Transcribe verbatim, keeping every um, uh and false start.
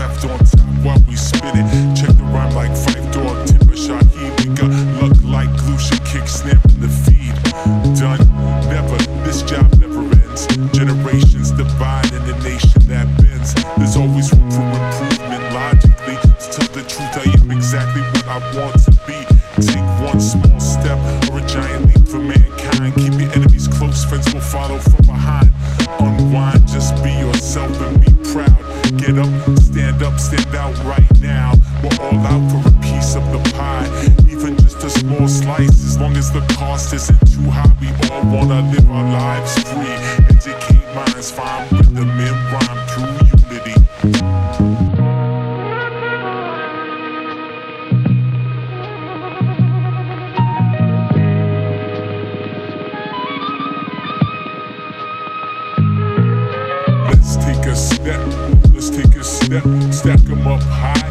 left on top while we spin it. Check the rhyme like Fife Dog, Tipper, Shaheed. We got luck like Lucia, kick, snare in the feed. Done, never, this job never ends. Generations divide in a nation that bends. There's always room for improvement logically. To tell the truth, I am exactly what I want to be. Take one small step or a giant leap for mankind. Keep your enemies close, friends will follow from behind. Unwind, just be yourself and be proud. Get up, stand up, stand out right now. We're all out for a piece of the pie, even just a small slice. As long as the cost isn't too high, we all wanna live our lives free. Educate minds, find rhythm and rhyme through unity. Let's take a step, let's take a step, stack 'em up high.